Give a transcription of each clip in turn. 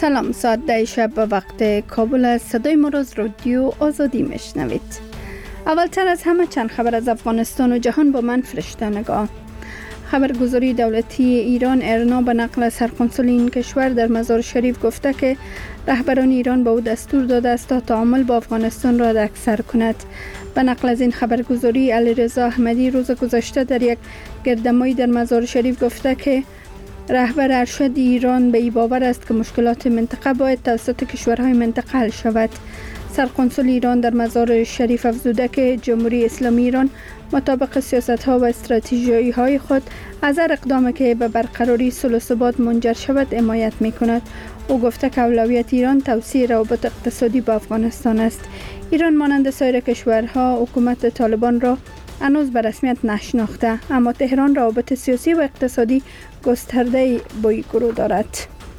سلام، ساعت 10 شب به وقت کابل است. صدای ما را از رادیو آزادی میشنوید. اولتر از همه چند خبر از افغانستان و جهان با من فرشته نگاه. خبرگزاری دولتی ایران ارنا به نقل سرقنصل این کشور در مزار شریف گفته که رهبران ایران به او دستور داده است تا تعامل با افغانستان را اکثر کند. به نقل از این خبرگزاری علیرضا احمدی روز گذشته در یک گردهمایی در مزار شریف گفته که رهبر ارشد ایران به این باور است که مشکلات منطقه باید توسط کشورهای منطقه حل شود. سرقنصل ایران در مزار شریف افزوده که جمهوری اسلامی ایران مطابق سیاست‌ها و استراتژی‌های خود از هر اقدامی که به برقراری صلح و ثبات منجر شود حمایت می‌کند. او گفته که اولویت ایران توسعه روابط اقتصادی با افغانستان است. ایران مانند سایر کشورها حکومت طالبان را هنوز به رسمیت نشناخته، اما تهران روابط سیاسی و اقتصادی گسترده با این گروه دارد.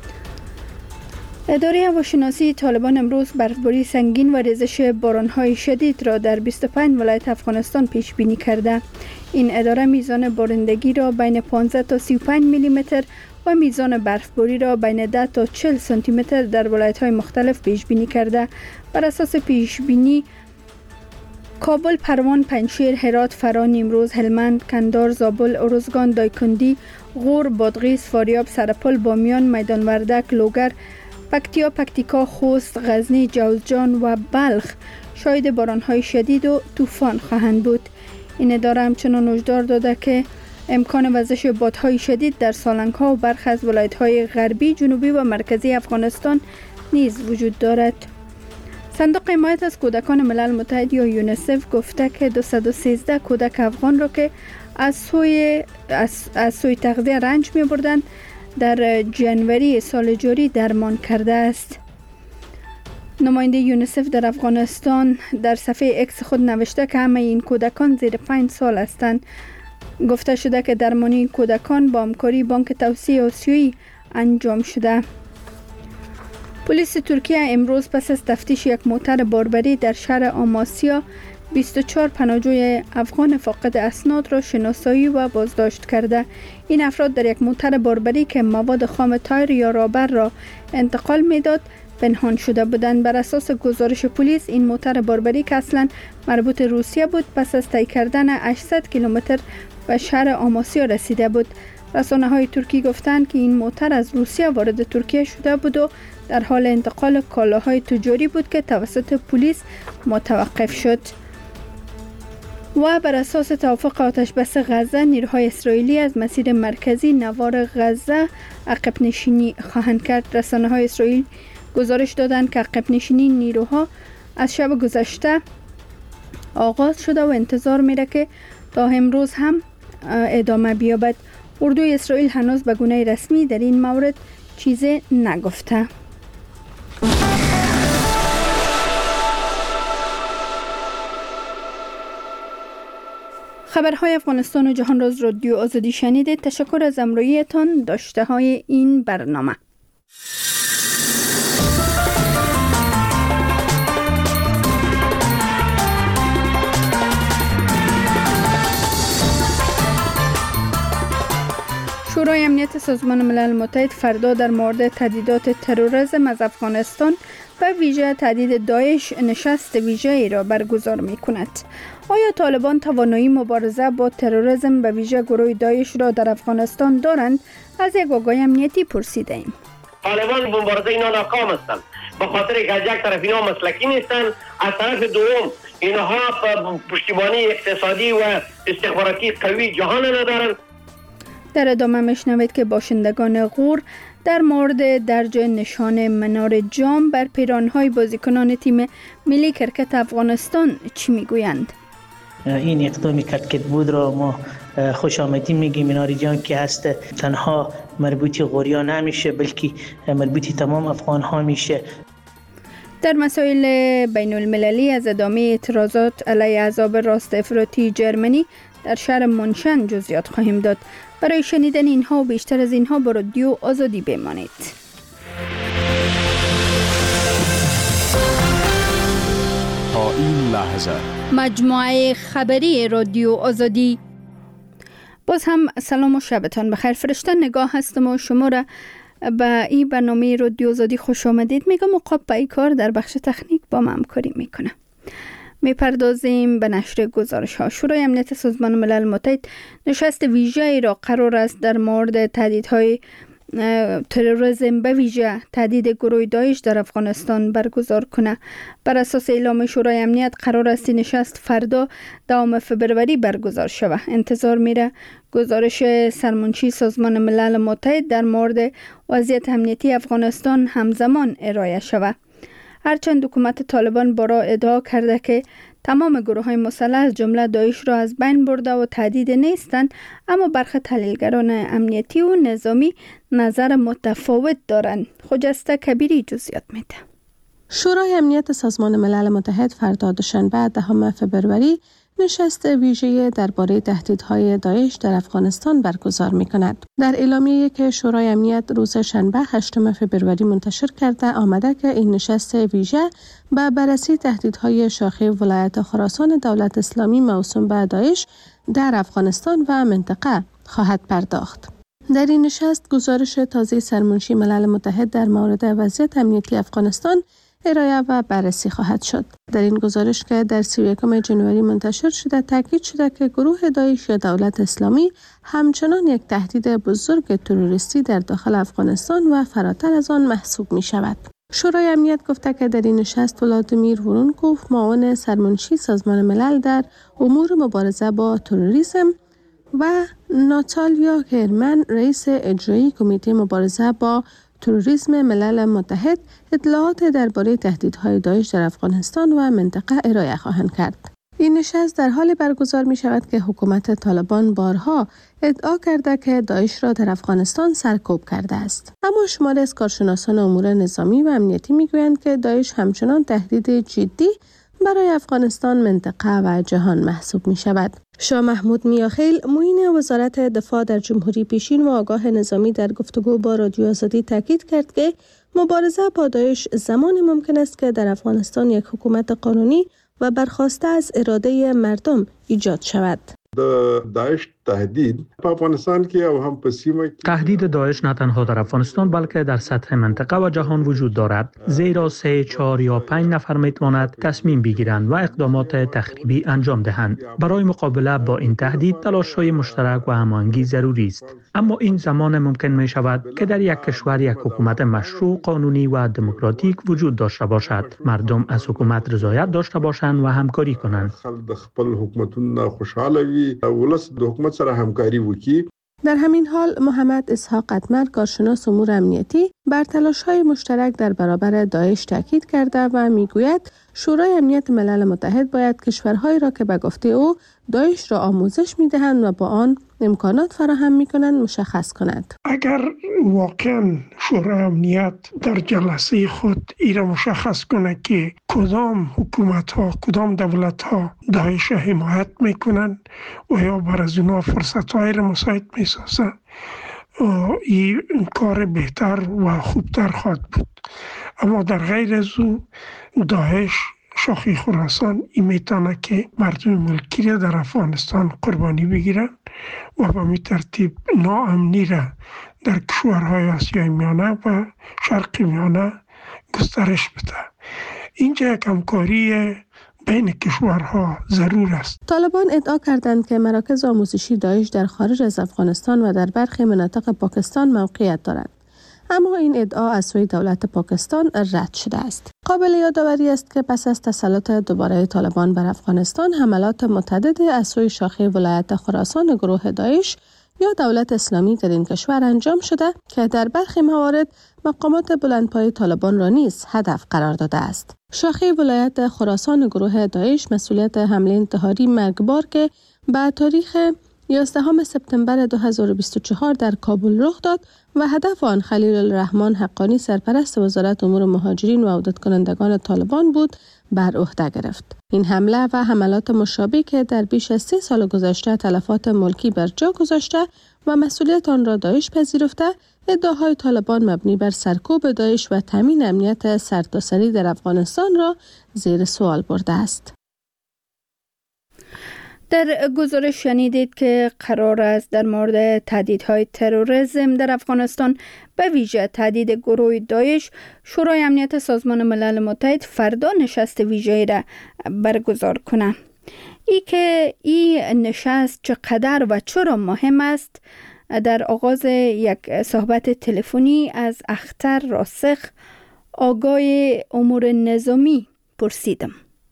اداره هواشناسی طالبان امروز برفباری سنگین و ریزش باران‌های شدید را در 25 ولایت افغانستان پیش بینی کرده. این اداره میزان بارندگی را بین 15 تا 35 میلیمتر و میزان برفباری را بین 10 تا 40 سانتی متر در ولایت‌های مختلف پیش بینی کرده. بر اساس پیش بینی کابل، پروان، پنجشیر، هرات، فرا، نیمروز، هلمند، کندهار، زابل، ارزگان، دایکنډي، غور، بادغیس، فاریاب، سرپل، بامیان، میدان وردک، لوگر، پکتیا، پکتیکا، خوست، غزنی، جوزجان و بلخ شاهد باران‌های شدید و طوفان خواهند بود. این اداره همچنان هشدار داده که امکان وزش بادهای شدید در سالنگ‌ها و برخی از ولایت‌های غربی، جنوبی و مرکزی افغانستان نیز وجود دارد. صندوق حمایت از کودکان ملل متحد یا یونیسف گفته که 213 کودک افغان را که از سوی تغذیه رنج می‌بردند در جنوری سال جاری درمان کرده است. نماینده یونیسف در افغانستان در صفحه اکس خود نوشته که همه این کودکان زیر 5 سال هستند. گفته شده که درمانی این کودکان با همکاری بانک توسعه آسیایی انجام شده. پلیس ترکیه امروز پس از تفتیش یک موتر باربری در شهر آماسیا 24 پناهجوی افغان فاقد اسناد را شناسایی و بازداشت کرده. این افراد در یک موتر باربری که مواد خام تایر یا رابر را انتقال میداد پنهان شده بودند. بر اساس گزارش پلیس این موتر باربری که اصلا مربوط روسیه بود پس از طی کردن 800 کیلومتر به شهر آماسیا رسیده بود. رسانه‌های ترکی گفتند که این موتر از روسیه وارد ترکیه شده بود و در حال انتقال کالاهای تجاری بود که توسط پلیس متوقف شد. و بر اساس توافق آتش بس غزه، نیروهای اسرائیلی از مسیر مرکزی نوار غزه عقب نشینی خواهند کرد. رسانه‌های اسرائیل گزارش دادند که عقب نشینی نیروها از شب گذشته آغاز شده و انتظار میره که تا امروز هم ادامه بیابد. اردوی اسرائیل هنوز به گونه رسمی در این مورد چیزی نگفته. خبرهای افغانستان و جهان را از رادیو آزادی شنیدید. تشکر از همراهیتان. داشته های این برنامه. شورای امنیت سازمان ملل متحد فردا در مورد تهدیدات تروریسم از افغانستان و ویژه تهدید داعش نشست ویژه‌ای را برگزار می‌کند. آیا طالبان توانایی مبارزه با تروریسم به ویژه گروه داعش را در افغانستان دارند؟ از یک آگاه امنیتی پرسیدیم. طالبان مبارزه اینا ناکام هستند، به خاطر که از یک طرف اینا مسلکی نیستند، از طرف دوم اینها پشتیبانی اقتصادی و استخباراتی قوی جهان ندارند. در ادامه میشنوید که باشندگان غور در مورد درج نشان منار جام بر پیرانهای بازیکنان تیم ملی کرکت افغانستان چی میگویند. این اقدامی کرکت بود را ما خوش آمدی میگیم. منار جام که هست تنها مربوط غوریا نمیشه بلکه مربوط تمام افغان ها میشه. در مسائل بین المللی از ادامه اعتراضات علیه احزاب راست افراطی جرمنی در شهر منشن جزئیات خواهیم داد. برای شنیدن اینها و بیشتر از اینها با رادیو آزادی بمانید. تا این لحظه مجموعه خبری رادیو آزادی. باز هم سلام و شبتان بخیر. فرشته نگاه هستم و شما را به این برنامه رادیو آزادی خوش آمدید میگم. مقاب پای کار در بخش تکنیک با من همکاری میکنه. میپردازیم به نشر گزارش ها. شورای امنیت سازمان ملل متحد نشست ویژه‌ای را قرار است در مورد تهدیدهای تروریسم به ویژه تهدید گروه داعش در افغانستان برگزار کنه. بر اساس اعلام شورای امنیت قرار است نشست فردا 10 فبروری برگزار شود. انتظار میره گزارش سرمنشی سازمان ملل متحد در مورد وضعیت امنیتی افغانستان همزمان ارائه شود. هرچند حکومت طالبان بارها ادعا کرده که تمام گروه های مسلح از جمله داعش را از بین برده و تهدید نیستند، اما برخی تحلیلگران امنیتی و نظامی نظر متفاوت دارند. خجسته کبیری جزئیات میده. شورای امنیت سازمان ملل متحد فردا دوشنبه 10 فبروری نشست ویژه درباره تهدیدهای داعش در افغانستان برگزار می‌کند. در اعلامیه‌ای که شورای امنیت روز شنبه 8 فبروری منتشر کرده آمده که این نشست ویژه به بررسی تهدیدهای شاخه ولایت خراسان دولت اسلامی موسوم به داعش در افغانستان و منطقه خواهد پرداخت. در این نشست گزارش تازه سرمنشی ملل متحد در مورد وضعیت امنیتی افغانستان ارائه و بررسی خواهد شد. در این گزارش که در 31 ژانویه منتشر شده تاکید شده که گروه داعش یا دولت اسلامی همچنان یک تهدید بزرگ تروریستی در داخل افغانستان و فراتر از آن محسوب می شود. شورای امنیت گفته که در این نشست ولادیمیر ورونکوف معاون سرمنشی سازمان ملل در امور مبارزه با تروریسم و ناتالیا هرمن رئیس اجرایی کمیته مبارزه با تروریسم ملل متحد اطلاعات درباره تهدیدهای داعش در افغانستان و منطقه ارائه خواهند کرد. این نشست در حال برگزار می شود که حکومت طالبان بارها ادعا کرده که داعش را در افغانستان سرکوب کرده است. اما شماری از کارشناسان امور نظامی و امنیتی می گویند که داعش همچنان تهدید جدی برای افغانستان، منطقه و جهان محسوب می شود. شاه محمود میاخیل معین وزارت دفاع در جمهوری پیشین و آگاه نظامی در گفتگو با رادیو آزادی تاکید کرد که مبارزه با داعش زمان ممکن است که در افغانستان یک حکومت قانونی و برخواسته از اراده مردم ایجاد شود. داعش تهدید په افغانستان کې او هم په سیمه کې تهدید داعش نه تنها در افغانستان بلکه در سطح منطقه و جهان وجود دارد، زیرا 3، 4 یا 5 نفر میتواند تصمیم بگیرند و اقدامات تخریبی انجام دهند. برای مقابله با این تهدید تلاش‌های مشترک و هماهنگی ضروری است. اما این زمان ممکن می شود که در یک کشور یک حکومت مشروع، قانونی و دموکراتیک وجود داشته باشد. مردم از حکومت رضایت داشته باشند و همکاری کنند. خلک خپل حکومتونه خوشاله وي، ولس د حکومت سره همکاری وکړي. در همین حال محمد اسحاق قطمر کارشناس امور امنیتی بر تلاش‌های مشترک در برابر داعش تاکید کرده و میگوید شورای امنیت ملل متحد باید کشورهایی را که به گفته او داعش را آموزش می‌دهند و با آن امکانات فراهم می‌کنند مشخص کند. اگر واقعا شورای امنیت در جلسه خود ایرا مشخص کنه که کدام حکومت‌ها، کدام دولت‌ها داعش را حمایت می‌کنند و یا بر از اونها فرصت‌های را مساعد می‌سازند، این کار بهتر و خوبتر خواهد بود. اما در غیر از او داعش شاخه خراسان این میتونه که مردم ملکی را در افغانستان قربانی بگیرن و به می ترتیب ناامنی را در کشورهای آسیای میانه و شرق میانه گسترش بده. اینجا یک همکاری بین کشورها ضرور است. طالبان ادعا کردند که مراکز آموزشی داعش در خارج از افغانستان و در برخی مناطق پاکستان موقعیت دارد. اما این ادعا از سوی دولت پاکستان رد شده است. قابل یادآوری است که پس از تسلط دوباره طالبان بر افغانستان، حملات متعددی از سوی شاخه ولایت خراسان گروه داعش یا دولت اسلامی در این کشور انجام شده که در برخی موارد مقامات بلندپایه طالبان را نیز هدف قرار داده است. شاخه ولایت خراسان گروه داعش مسئولیت حمله انتحاری مرگبار که به تاریخ 11 سپتامبر 2024 در کابل رخ داد و هدف آن خلیل الرحمن حقانی سرپرست وزارت امور مهاجرین و عودت کنندگان طالبان بود بر عهده گرفت. این حمله و حملات مشابه که در بیش از 3 سال گذشته تلفات ملکی بر جا گذاشته و مسئولیت آن را داعش پذیرفته، ادعاهای طالبان مبنی بر سرکوب داعش و تامین امنیت سرتاسری در افغانستان را زیر سوال برده است. در گزارش شنیدید که قرار است در مورد تهدیدهای تروریسم در افغانستان به ویژه تهدید گروه داعش شورای امنیت سازمان ملل متحد فردا نشست ویژه‌ای را برگزار کنه. این نشست چقدر و چرا مهم است در آغاز یک صحبت تلفنی از اختر راسخ آگاه امور نظامی پرسیدم.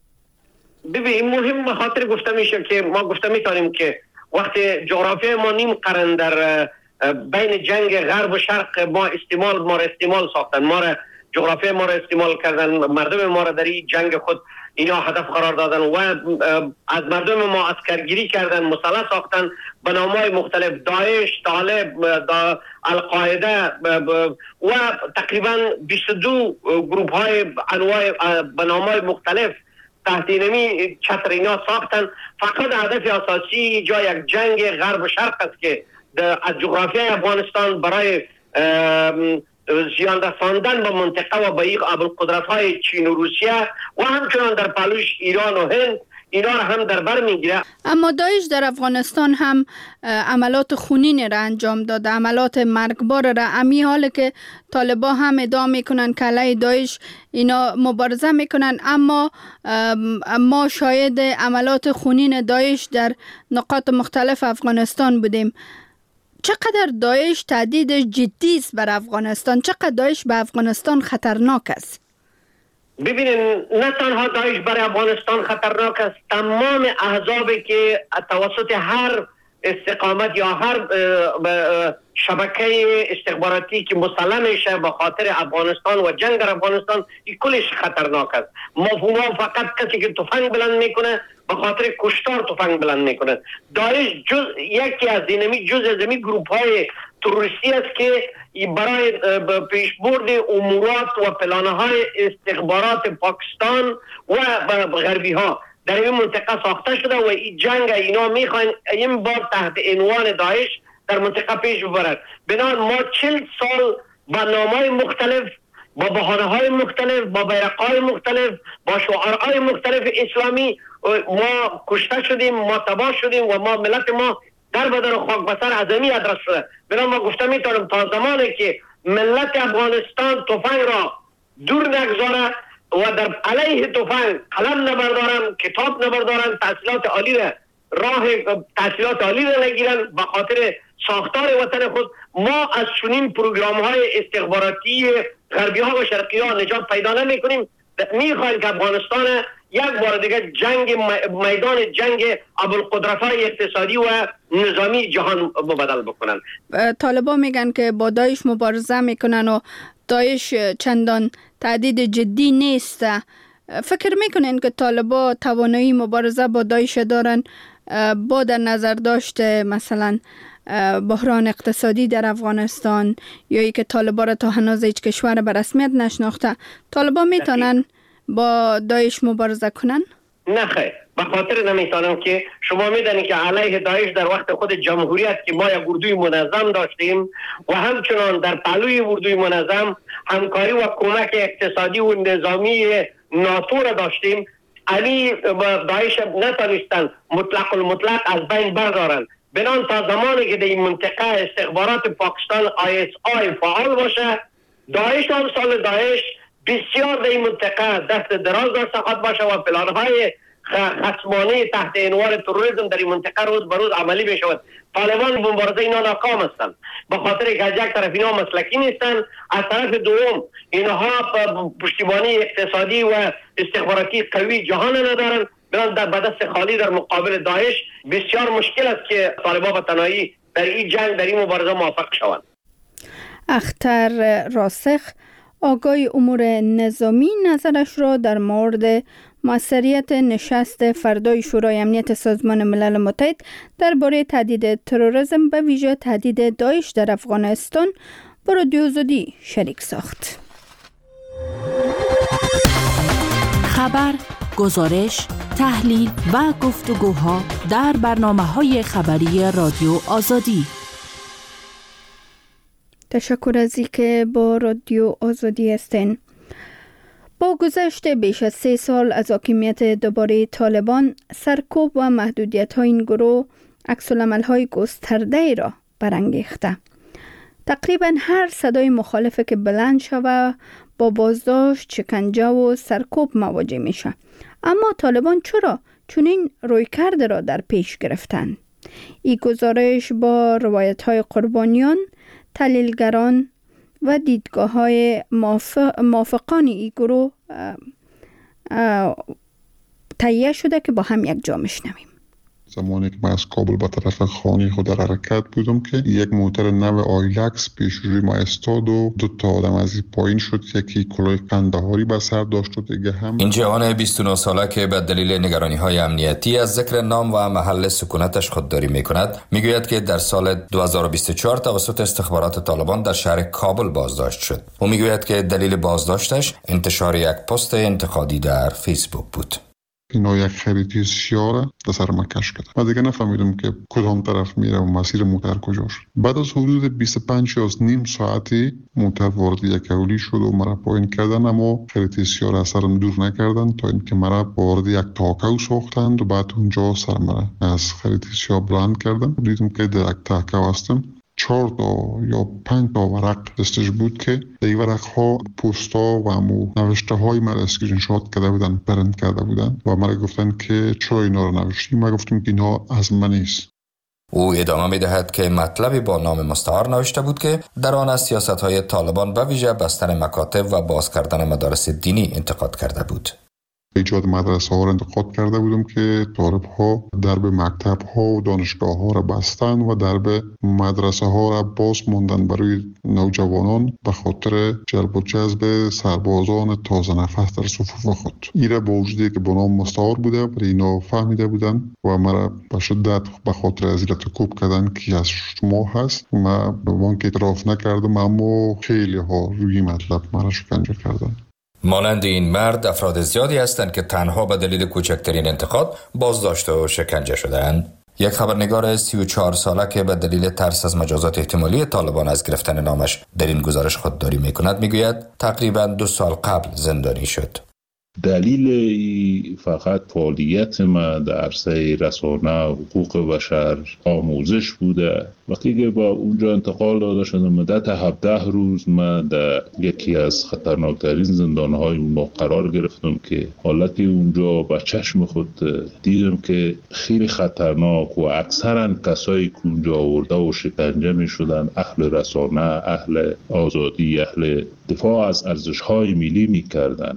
ببین مهم به خاطر گفته میشه که ما گفته میتونیم که وقتی جغرافیای ما نیم قرن در بین جنگ غرب و شرق ما را استعمال ساختن، جغرافیای ما را استعمال کردن، مردم ما را در این جنگ خود اینا هدف قرار دادن و از مردم ما عسکرگیری کردن، مسلح ساختن به نام‌های مختلف، داعش، طالب، القاعده و تقریبا 22 گروه های انواع به نام‌های مختلف تحت نمی چتر اینا ساختن. فقط هدف اساسی جای یک جنگ غرب و شرق است که از جغرافیای افغانستان برای زیان رساندن به منطقه و به ابوالقدرت های چین و روسیه و همچنان در پهلوش ایران و هند اینا را هم در بر میگیره. اما داعش در افغانستان هم عملات خونین را انجام داده، عملات مرگبار را. امی حال که طالبان هم ادعا میکنن که علیه داعش اینا مبارزه میکنن، اما ما شاهد عملات خونین داعش در نقاط مختلف افغانستان بودیم. چقدر داعش تهدید جدی است بر افغانستان؟ چقدر داعش به افغانستان خطرناک است؟ ببینید نه تنها داعش برای افغانستان خطرناک است، تمام احزابی که توسط هر استقامت یا هر شبکه استخباراتی که مسلح میشه به خاطر افغانستان و جنگ در افغانستان، این کلش خطرناک است. مفهوم فقط کسی که تفنگ بلند میکنه به خاطر کشتار تفنگ بلند میکنه. داعش یکی از جزء گروپ های تروریستی است که برای پیشبرد امورات و پلانهای استخبارات پاکستان و غربی ها در این منطقه ساخته شده و این جنگ اینا میخواین این بار تحت عنوان داعش در منطقه پیش ببرد. بنابراین ما 40 سال با نامهای مختلف، با بهانه‌های مختلف، با بیرق‌های مختلف، با شعارهای مختلف اسلامی ما کشته شدیم، ما تباه شدیم و ما ملت ما در بدن و خاک بسر عظمی ادرس شده. بنابراین ما گفته میتونم تا زمانی که ملت افغانستان تفنگ را دور نگذاره و در علیه تفنگ قلم نبردارن، کتاب نبردارن، تحصیلات عالی را نگیرن به خاطر ساختار وطن خود، ما از چنین پروگرام های استخباراتی غربی ها و شرقی ها نجات پیدا نمی کنیم. میخوایم که افغانستان یک بار دیگه میدان جنگ ابوالقدرت های اقتصادی و نظامی جهان بدل بکنن. طالبان میگن که با داعش مبارزه میکنن و داعش چندان تهدید جدی نیست. فکر میکنین که طالبان توانایی مبارزه با داعش دارن با در نظر داشته مثلا بحران اقتصادی در افغانستان یا ای که طالبان را تا هنوز هیچ کشور به رسمیت نشناخته؟ طالبان میتونن با داعش مبارزه کنن؟ نه خیر، به خاطر نمیتونم که شما میدونید که علیه داعش در وقت خود جمهوریت که ما یک اردوی منظم داشتیم و همچنان در پهلوی اردوی منظم همکاری و کمک اقتصادی و نظامی ناتو را داشتیم، علی داعش نتونستن مطلق از بین بردارن. بنان تا زمانی که در این منطقه استخبارات پاکستان ISI فعال باشه، داعش هم سال داعش بسیار در این منطقه دست دراز داشته خواهد باشه و پلانهای خصمانه تحت عنوان تروریسم در این منطقه روز به روز عملی بشود. طالبان مبارزه اینا ناکام هستند به خاطر که از یک طرف اینا مسلکی نیستن، از طرف دوم اینها پشتیبانی اقتصادی و استخباراتی قوی جهان ندارن. بران در دست خالی در مقابل داعش بسیار مشکل است که طالبان به تنهایی در این جنگ در این مبارزه موفق شوند. اختر راسخ آگاه امور نظامی نظرش را در مورد موثریت نشست فردای شورای امنیت سازمان ملل متحد درباره تهدید تروریسم به ویژه تهدید داعش در افغانستان با رادیو آزادی شریک ساخت. خبر، گزارش، تحلیل و گفتگوها در برنامه‌های خبری رادیو آزادی. تشکر از اینکه با رادیو آزادی هستین. با گذشت بیش از 3 سال از حاکمیت دوباره طالبان، سرکوب و محدودیت‌های این گروه عکس‌العمل‌های گسترده را برانگیخته. تقریبا هر صدای مخالفه که بلند شود با بازداشت، شکنجه و سرکوب مواجه میشه. اما طالبان چرا چنین رویکرد را در پیش گرفتند؟ این گزارش با روایت‌های قربانیان، تحلیلگران و دیدگاه‌های موافقان این گروه تهیه شده که با هم یک جا میشنویم. زمانی که من از کابل به طرف خانه خود در حرکت بودم که یک موتر نو آیلکس پیش روی ما استاد و 2 تا آدم از این پایین شد، یکی کلاه قندهاری به سر داشت و دیگه هم. این جوان 29 ساله که به دلیل نگرانی‌های امنیتی از ذکر نام و محل سکونتش خودداری می‌کند، میگوید که در سال 2024 توسط استخبارات طالبان در شهر کابل بازداشت شد. او میگوید که دلیل بازداشتش انتشار یک پست انتقادی در فیسبوک بود. اینا یک خریدی سیاره در سر من کش کرد. من دیگه نفهمیدم که کدام طرف میره و مسیر موتر کجاست. بعد از حدود 25 یا نیم ساعتی موتر وارد یک اولی شد و مرا پایین کردن، اما خریدی سیاره از سرم دور نکردن تا اینکه مرا وارد یک تاکو ساختند و بعد اونجا سر مرا از خریدی سیاره بلند کردن. دیدم که در یک تاکو هستم. 4 تا یا 5 تا ورق دستش بود که این ورق ها پوستا و نوشته های مرا اسکرین شات کرده بودن، پرنت کرده بودن و مرا گفتن که چرا اینا رو نوشتی؟ من گفتم که اینا از من نیست. او ادامه می دهد که مطلبی با نام مستعار نوشته بود که در آن از سیاست های طالبان به ویژه بستن مکاتب و باز کردن مدارس دینی انتقاد کرده بود. ایجاد مدرسه ها را انتقاد کرده بودم که طالب ها درب مکتب ها و دانشگاه ها را بستن و درب مدرسه ها را باز موندن برای نوجوانان به خاطر جلب و جذب سربازان تازه نفس در صفوف خود. این را با وجودی که با نام مستعار بوده ولی اینا فهمیده بودن و مرا به شدت به خاطر ازیلت کوب کردن که از شما هست. من به بانک اعتراف نکردم، اما خیلی ها روی مطلب مرا شکنجه کردن. مانند این مرد افراد زیادی هستند که تنها به دلیل کوچکترین انتقاد بازداشت و شکنجه شدند. یک خبرنگار 34 ساله که به دلیل ترس از مجازات احتمالی طالبان از گرفتن نامش در این گزارش خودداری میکند، میگوید تقریبا 2 سال قبل زندانی شد. دلیل فقط فعالیت من در عرصه رسانه، حقوق بشر، آموزش بوده. وقتی که با اونجا انتقال داده شدم، مدت 17 روز من در یکی از خطرناکترین زندانهای ما قرار گرفتم که حالتی اونجا با چشم خود دیدم که خیلی خطرناک و اکثرا کسایی که اونجا آورده و شکنجه می شدن اهل رسانه، اهل آزادی، اهل دفاع از ارزش‌های ملی می کردن.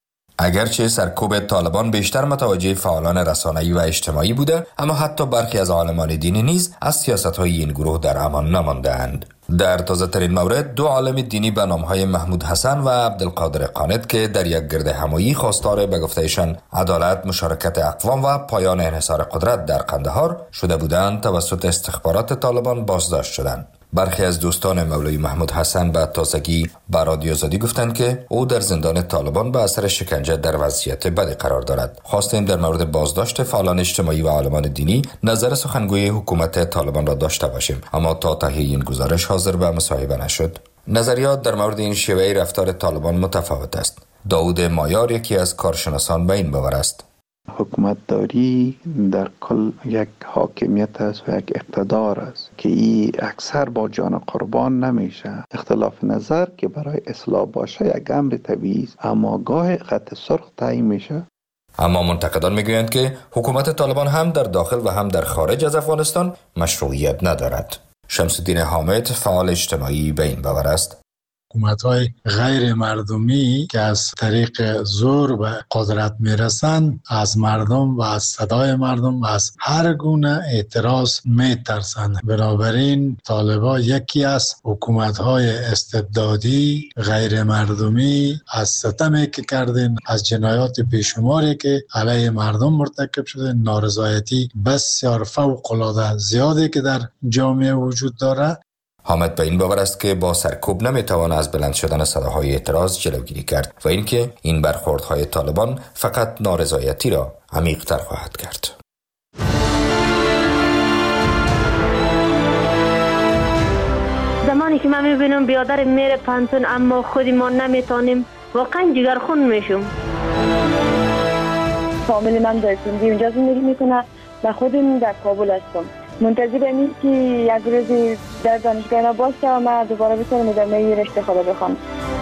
اگرچه سرکوب طالبان بیشتر متوجه فعالان رسانه‌ای و اجتماعی بوده، اما حتی برخی از عالمان دینی نیز از سیاست‌های این گروه در امان نمانده‌اند. در تازه‌ترین مورد 2 عالم دینی به نام‌های محمود حسن و عبدالقادر قانت که در یک گرد همایی خواستار به گفتهشان عدالت، مشارکت اقوام و پایان انحصار قدرت در قندهار شده بودند، توسط استخبارات طالبان بازداشت شدند. برخی از دوستان مولوی محمود حسن به تازگی به رادیو آزادی گفتند که او در زندان طالبان به اثر شکنجه در وضعیت بدی قرار دارد. خواستیم در مورد بازداشت فعالان اجتماعی و عالمان دینی نظر سخنگوی حکومت طالبان را داشته باشیم، اما تا تهیه این گزارش حاضر به مصاحبه نشد. نظریات در مورد این شیوه رفتار طالبان متفاوت است. داود مایار یکی از کارشناسان به این باور است. حکومت داری در کل یک حاکمیت است و یک اقتدار است که این اکثر با جان قربان نمیشه. اختلاف نظر که برای اصلاح باشه یک امر طبیعی است، اما گاه خط سرخ تعیین میشه. اما منتقدان میگویند که حکومت طالبان هم در داخل و هم در خارج از افغانستان مشروعیت ندارد. شمس الدین حامد فعال اجتماعی به این باور است. حکومت‌های غیر مردمی که از طریق زور به قدرت میرسند، از مردم و از صدای مردم و از هر گونه اعتراض میترسند. بنابراین طالبان یکی از حکومت‌های استبدادی غیر مردمی از ستمی که کردن، از جنایات بیشماری که علیه مردم مرتکب شده، نارضایتی بسیار فوق‌العاده زیادی که در جامعه وجود داره. حامد به این باور است که با سرکوب نمیتواند از بلند شدن صداهای اعتراض جلوگیری کرد و اینکه این برخوردهای طالبان فقط نارضایتی را عمیق‌تر خواهد کرد. زمانی که من میبینم بیادر میره پانتون اما خودی ما نمیتونیم واقعا جگرخون میشم. فامیل من در سندی اونجا زندگی میکنه و خودم در کابل هستم. منتظر اینم که یک روزی در دانشگاه باشه و من دوباره بتونم ادامه رشته خود بخونم.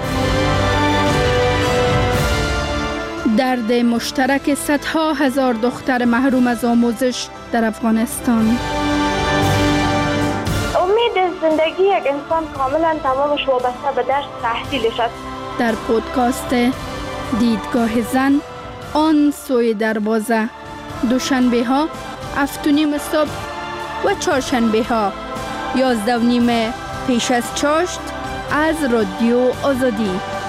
درد مشترک صدها هزار دختر محروم از آموزش در افغانستان. امید زندگی یک انسان کاملا تمامش وابسته به درس تحصیلش است. در پودکاست دیدگاه زن آن سوی دروازه، دوشنبه ها 7:30 صبح و چهارشنبه ها 11:30 پیش از چاشت از رادیو آزادی.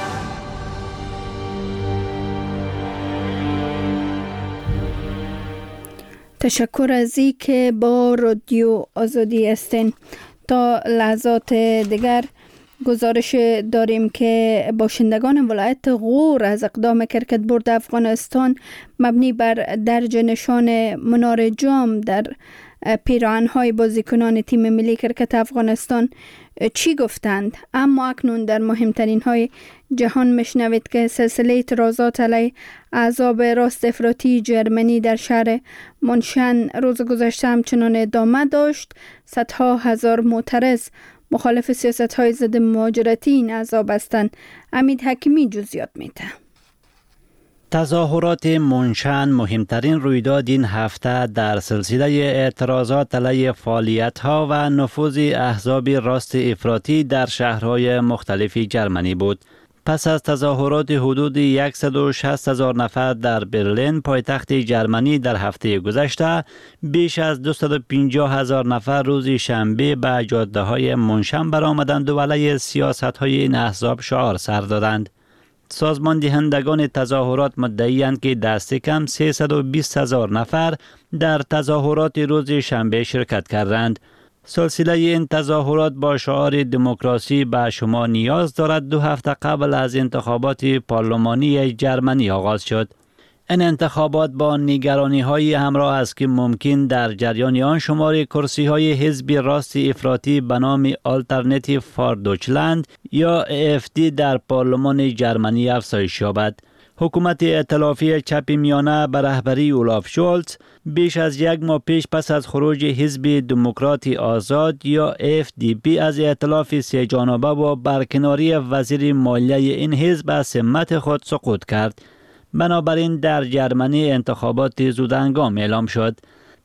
تشکر از این که با رادیو آزادی هستین. تا لحظات دیگر گزارش داریم که باشندگان ولایت غور از اقدام کرکت بورد افغانستان مبنی بر درج نشان منار جام در پیراهن‌های بازیکنان تیم ملی کرکت افغانستان چی گفتند. اما اکنون در مهمترین های جهان مشنوید که سلسله اعتراضات علیه احزاب راست افراطی جرمنی در شهر منشن روز گذشته همچنان ادامه داشت. صدها هزار معترض مخالف سیاست‌های ضد مهاجرتی این احزاب هستند. امید حکیمی جزئیات میده. تظاهرات منشن مهمترین رویداد این هفته در سلسله اعتراضات علیه فعالیت‌ها و نفوذ احزاب راست افراطی در شهرهای مختلف جرمنی بود. پس از تظاهرات حدود 160,000 نفر در برلین پایتخت جرمنی در هفته گذشته، بیش از 250,000 نفر روز شنبه به جاده‌های منشن برآمدند و علیه سیاست‌های این احزاب شعار سر دادند. سازمان دهندگان تظاهرات مدعی‌اند که دست کم 320,000 نفر در تظاهرات روز شنبه شرکت کردند. سلسله این تظاهرات با شعار دموکراسی به شما نیاز دارد 2 هفته قبل از انتخابات پارلمانی جرمنی آغاز شد. این انتخابات با نگرانی‌های همراه است که ممکن در جریان آن شمار کرسی‌های حزب راست افراطی به نام آلترناتیو فار دویچلند یا AfD در پارلمان جرمنی افزایش یابد. حکومت ائتلافی چپ میانه به رهبری اولاف شولز بیش از 1 ماه پیش پس از خروج حزب دموکرات آزاد یا FDP از ائتلاف سه جانبه و برکناری وزیر مالیه این حزب از سمت خود سقوط کرد. بنابراین در جرمنی انتخابات زودهنگام اعلام شد.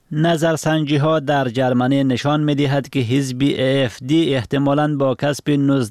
نظرسنجی ها در جرمنی نشان می دهد که حزب AfD احتمالاً با کسب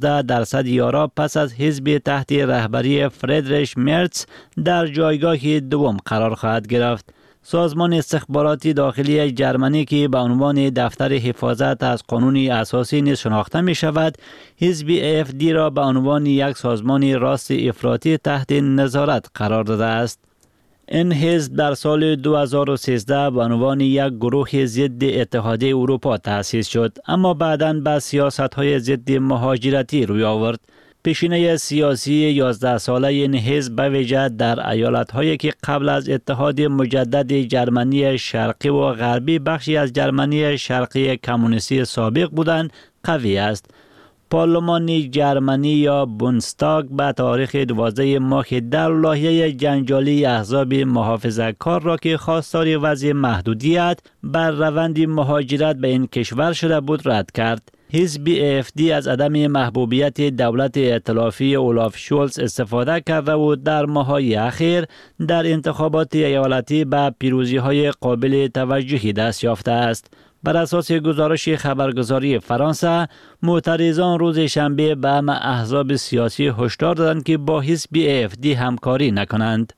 19% یارا پس از حزب تحت رهبری فریدریش مرتز در جایگاه دوم قرار خواهد گرفت. سازمان استخباراتی داخلی جرمنی که به عنوان دفتر حفاظت از قانون اساسی نیز شناخته می شود، حزب AfD را به عنوان یک سازمان راست افراطی تحت نظارت قرار داده است. این حزب در سال 2013 به عنوان یک گروه ضد اتحادیه اروپا تأسیس شد، اما بعداً به سیاست‌های ضد مهاجرتی روی آورد. پیشینه سیاسی 11 ساله این حزب به ویژه در ایالت‌هایی که قبل از اتحاد مجدد جرمنی شرقی و غربی بخشی از جرمنی شرقی کمونیستی سابق بودند قوی است. پارلمان جرمنی یا بوندستاگ به تاریخ 12 ماه در لایحه جنجالی احزاب محافظه‌کار را که خواستار وضع محدودیت بر روند مهاجرت به این کشور شده بود رد کرد. حزب AfD از عدم محبوبیت دولت ائتلافی اولاف شولز استفاده کرده و در ماه‌های اخیر در انتخابات ایالتی به پیروزی‌های قابل توجهی دست یافته است. بر اساس گزارش خبرگزاری فرانسه، معترضان روز شنبه به همه احزاب سیاسی هشدار دادند که با حزب AfD همکاری نکنند.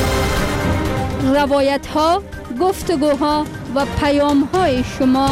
روایت‌ها، گفتگوها و پیام‌های شما.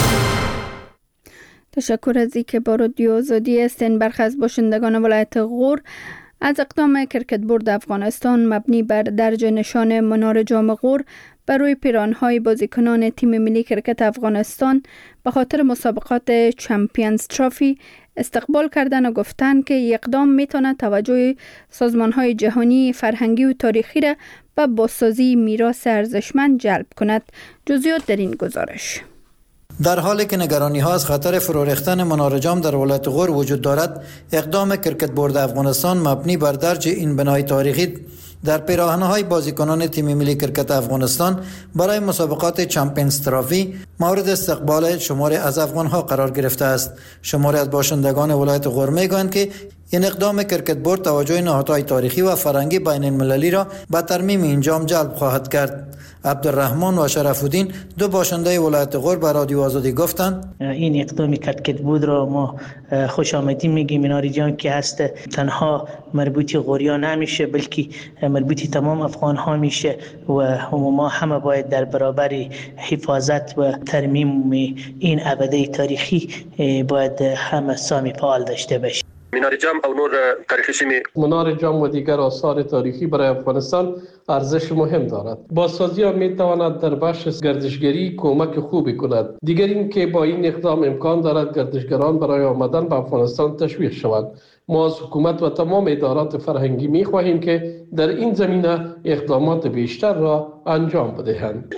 تشکر از اینکه با رادیو آزادی هستین. برخی از باشندگان ولایت غور از اقدام کرکت بورد افغانستان مبنی بر درج نشان منار جام غور بر روی پیراهن‌های بازیکنان تیم ملی کرکت افغانستان به خاطر مسابقات چمپیونز ترافی استقبال کردن و گفتند که این اقدام میتونه توجه سازمان‌های جهانی فرهنگی و تاریخی را به بازسازی میراث ارزشمند جلب کند. جزئیات در این گزارش. در حالی که نگرانی ها از خطر فرو ریختن منار جام در ولایت غور وجود دارد، اقدام کرکت بورد افغانستان مبنی بر درج این بنای تاریخی در پیراهن‌های بازیکنان تیم ملی کرکت افغانستان برای مسابقات چمپیونز ترافی مورد استقبال شماری از افغان‌ها قرار گرفته است. شماری از باشندگان ولایت غور می‌گویند که این اقدام کرکت بورد توجه نهادهای تاریخی و فرهنگی بین المللی را به ترمیم این جام جلب خواهد کرد. عبدالرحمن و شرف الدین دو باشنده ولایت غور به رادیو آزادی گفتند این اقدام کرکت بورد را ما خوش آمدید میگیم. مناری جام که هست تنها مربوطی غوریان نمیشه بلکه مربوطی تمام افغان ها میشه و ما همه باید در برابر حفاظت و ترمیم این ابده تاریخی باید همه سامی فعال داشته باشیم. منار جام او نور تاریخی سیمه منار جام و دیگر آثار تاریخی برای افغانستان ارزش مهم دارد. بازسازی آن می تواند در بخش گردشگری کمک خوبی کند. دیگر اینکه با این اقدام امکان دارد گردشگران برای آمدن به افغانستان تشویق شوند. ما از حکومت و تمام ادارات فرهنگی می خواهیم که در این زمینه اقدامات بیشتر را انجام بدهند.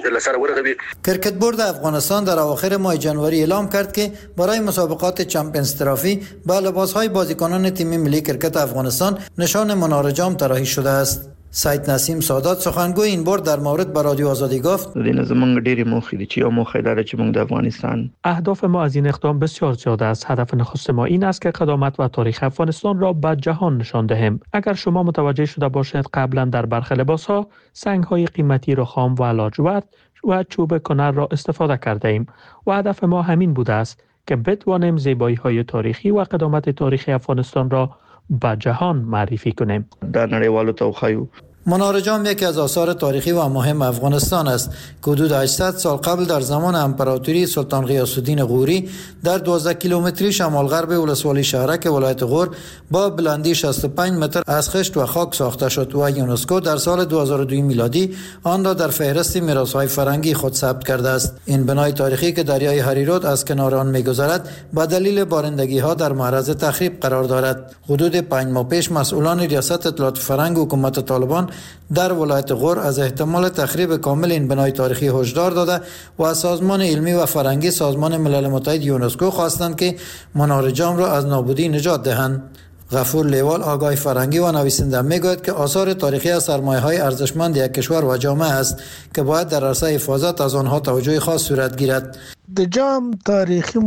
کرکت بورد افغانستان در اواخر ماه جنوری اعلام کرد که برای مسابقات چمپیونز ترافی با لباس‌های بازیکنان تیم ملی کرکت افغانستان نشان منار جام طراحی شده است. سید نسیم سادات سخنگوی این بورد در مورد به رادیو آزادی گفت دین زمونږ ډېری موخې دي چې یو موخه داره چې موږ د افغانستان اهداف ما از این اقدام بسیار زیاده است. هدف نخست ما این است که قدامت و تاریخ افغانستان را به جهان نشان دهیم. اگر شما متوجه شده باشید قبلا در برخی لباس‌ها سنگ‌های قیمتی رخام و لاجورد و چوب کنر را استفاده کرده ایم و هدف ما همین بوده است که بتوانیم زیبایی‌های تاریخی و قدامت تاریخی افغانستان را به جهان معرفی کنیم. در نړیوالو ته وښایو. منار جام یکی از آثار تاریخی و مهم افغانستان است که حدود 800 سال قبل در زمان امپراتوری سلطان غیاث الدین غوری در 12 کیلومتری شمال غرب ولسوالی شهرک ولایت غور با بلندی 65 متر از خشت و خاک ساخته شد و یونسکو در سال 2002 میلادی آن را در فهرست میراث‌های فرهنگی خود ثبت کرده است. این بنای تاریخی که دریای هریرود از کنار آن می‌گذرد به دلیل بارندگی‌ها در معرض تخریب قرار دارد. حدود 5 ماه پیش مسئولان ریاست اطلاعات فرهنگ حکومت طالبان در ولایت غور از احتمال تخریب کامل این بنای تاریخی هشدار داده و از سازمان علمی و فرهنگی سازمان ملل متحد یونسکو خواستند که منار جام را از نابودی نجات دهند. غفور لیوال آگاه فرهنگی و نویسنده میگوید که آثار تاریخی از سرمایه‌های ارزشمند یک کشور و جامعه است که باید در عرصه حفاظت از آنها توجه خاص صورت گیرد. جام تاریخی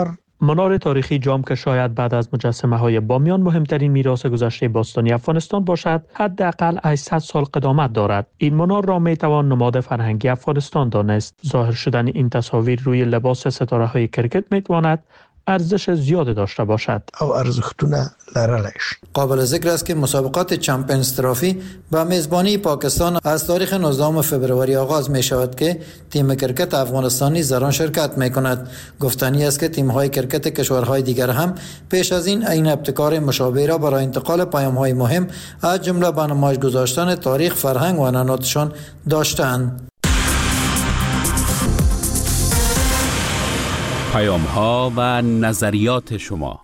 منار تاریخی جام که شاید بعد از مجسمه‌های بامیان مهمترین میراث گذشته باستانی افغانستان باشد، حداقل 800 سال قدامت دارد. این منار را میتوان نماد فرهنگی افغانستان دانست. ظاهر شدن این تصاویر روی لباس ستاره‌های کرکت میتواند ارزش زیاد داشته باشد. او ارزښتونه لرلش. قابل ذکر است که مسابقات چمپیونز ترافی با میزبانی پاکستان از تاریخ 19 فوریه آغاز می شود که تیم کرکت افغانستانی در آن شرکت می کند. گفتنی است که تیم های کرکت کشورهای دیگر هم پیش از این ابتکار مشابه را برای انتقال پیام های مهم از جمله به نمایش گذاشتن تاریخ، فرهنگ و عنعناتشان داشتند. پیام‌ها و نظریات شما.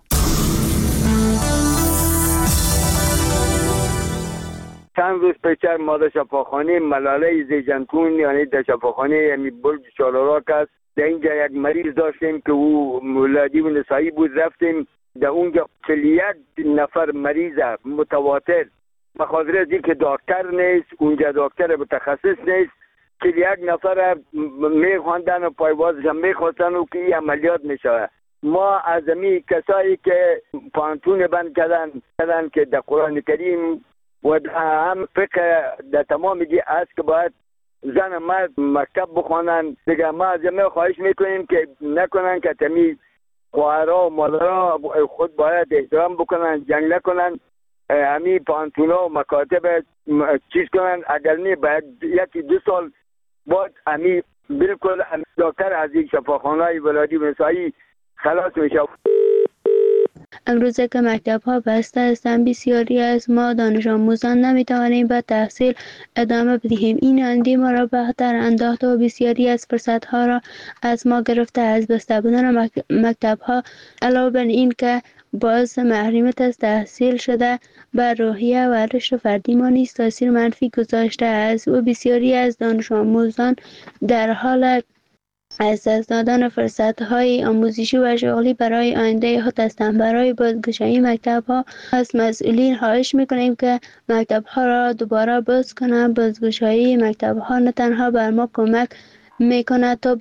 چند روز پیش ما در شفاخانه ملاله زیجنتون یعنی در شفاخانه برج چالاراک است. در اینجا یک مریض داشتیم که او ولادی و نسایی بود. رفتیم در اونجا 41 نفر مریض متواتر بخاطر از اینکه دکتر نیست، اونجا دکتر متخصص نیست، 41 نفر میخواندن و پایوازش هم میخواستن و که این عملیات میشه. ما از امی کسایی که پانتون بند کردن که در قرآن کریم و هم فقه در تمام دی است که باید زن و مرد مکتب بخوانن. دیگه ما از امی خواهش میکنیم که نکنن که تمی خواهرها و مادرها خود باید احترام بکنن، جنگ نکنن، همی پانتونا و مکاتب چیز کنن. اگر نه باید 1-2 سال بعد همی بالکل دکتر از این شفاخانه‌های ولادی و نسایی خلاص میشه. امروزه که مکتب ها بسته هستند بسیاری از ما دانش آموزان نمیتوانیم به تحصیل ادامه بدهیم. این اندی ما را به خطر انداخته و بسیاری از فرصت ها را از ما گرفته. از بسته بودن مکتب ها علاوه بر این که باعث محرومیت از تحصیل شده بر روحیه و رشد فردی ما نیز تاثیر منفی گذاشته است و بسیاری از دانش آموزان در حال از دست دادن فرصت‌های آموزشی و شغلی برای آینده خود هستند. برای بازگشایی مکتب‌ها از مسئولین خواهش می‌کنیم که مکتب‌ها را دوباره باز کنند. بازگشایی مکتب‌ها نه تنها بر ما کمک می‌کند تا